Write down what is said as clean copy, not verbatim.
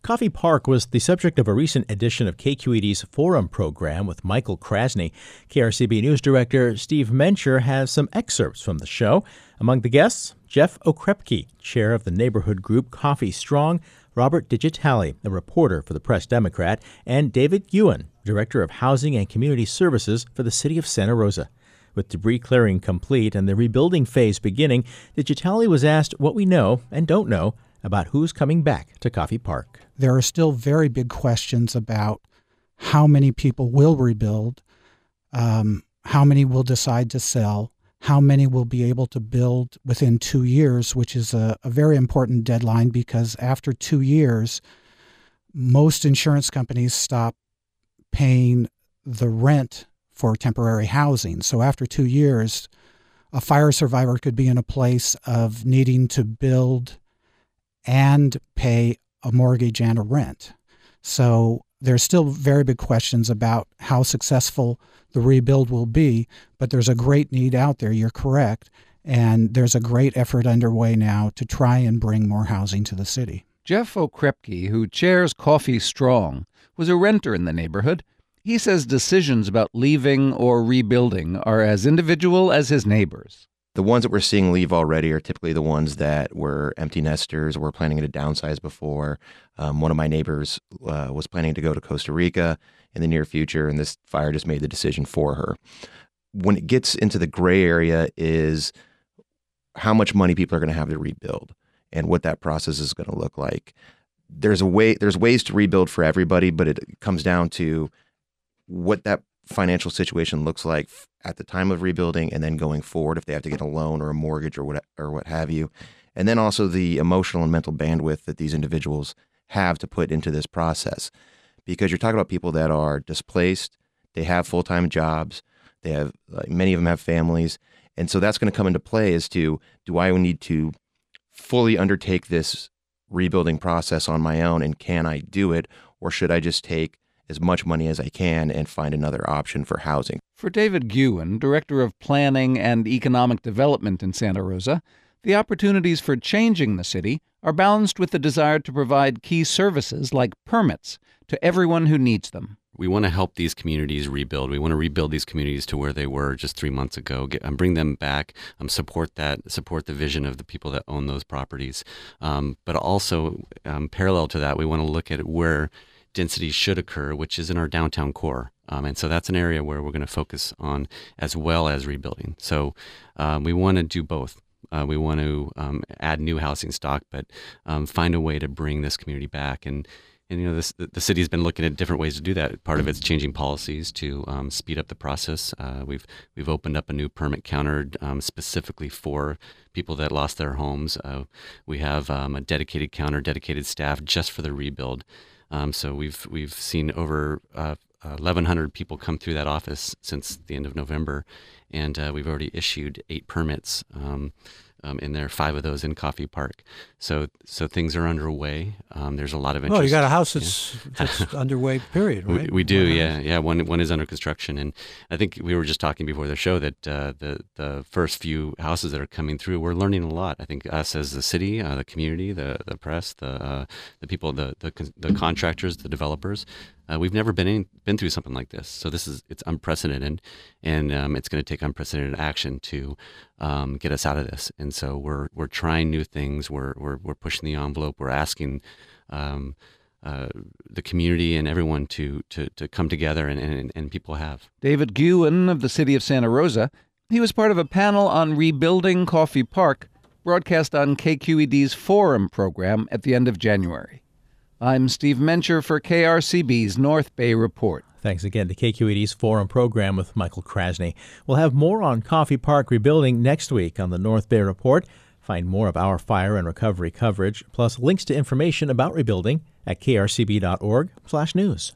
Coffey Park was the subject of a recent edition of KQED's Forum program with Michael Krasny. KRCB News Director Steve Mencher has some excerpts from the show. Among the guests, Jeff Okrepke, chair of the neighborhood group Coffey Strong, Robert Digitale, a reporter for the Press-Democrat, and David Ewan, director of Housing and Community Services for the city of Santa Rosa. With debris clearing complete and the rebuilding phase beginning, Digitale was asked what we know and don't know about who's coming back to Coffey Park. There are still very big questions about how many people will rebuild, how many will decide to sell, how many will be able to build within 2 years, which is a very important deadline because after 2 years, most insurance companies stop paying the rent for temporary housing. So after 2 years, a fire survivor could be in a place of needing to build and pay a mortgage and a rent. So there's still very big questions about how successful the rebuild will be, but there's a great need out there, you're correct, and there's a great effort underway now to try and bring more housing to the city. Jeff Okrepke, who chairs Coffey Strong, was a renter in the neighborhood. He says decisions about leaving or rebuilding are as individual as his neighbors. The ones that we're seeing leave already are typically the ones that were empty nesters or were planning to downsize before. One of my neighbors was planning to go to Costa Rica in the near future, and this fire just made the decision for her. When it gets into the gray area is how much money people are going to have to rebuild and what that process is going to look like. There's ways to rebuild for everybody, but it comes down to what that financial situation looks like at the time of rebuilding and then going forward if they have to get a loan or a mortgage or what have you. And then also the emotional and mental bandwidth that these individuals have to put into this process. Because you're talking about people that are displaced, they have full-time jobs, they have many of them have families. And so that's going to come into play as to, do I need to fully undertake this rebuilding process on my own, and can I do it, or should I just take as much money as I can and find another option for housing? For David Ewan, Director of Planning and Economic Development in Santa Rosa, the opportunities for changing the city are balanced with the desire to provide key services like permits to everyone who needs them. We want to help these communities rebuild. We want to rebuild these communities to where they were just 3 months ago, bring them back, support the vision of the people that own those properties. But also, parallel to that, we want to look at where density should occur, which is in our downtown core. And so that's an area where we're going to focus on as well as rebuilding. So we want to do both. We want to add new housing stock, but find a way to bring this community back. And you know, the city's been looking at different ways to do that. Part of it's changing policies to speed up the process. We've opened up a new permit counter specifically for people that lost their homes. We have a dedicated counter, dedicated staff just for the rebuild. So we've seen over 1,100 people come through that office since the end of November, and we've already issued 8 permits in there, 5 of those in Coffey Park. So things are underway. There's a lot of interest. Oh, you got a house that's underway, period, right? We do, yeah. One is under construction, and I think we were just talking before the show that the first few houses that are coming through, we're learning a lot. I think us as the city, the community, the press, the people, the contractors, the developers. We've never been through something like this, so it's unprecedented, and it's going to take unprecedented action to get us out of this. And so we're trying new things. We're pushing the envelope. We're asking the community and everyone to come together, and people have. David Ewan of the city of Santa Rosa, he was part of a panel on rebuilding Coffey Park, broadcast on KQED's Forum program at the end of January. I'm Steve Mencher for KRCB's North Bay Report. Thanks again to KQED's Forum program with Michael Krasny. We'll have more on Coffey Park rebuilding next week on the North Bay Report. Find more of our fire and recovery coverage, plus links to information about rebuilding at krcb.org/news.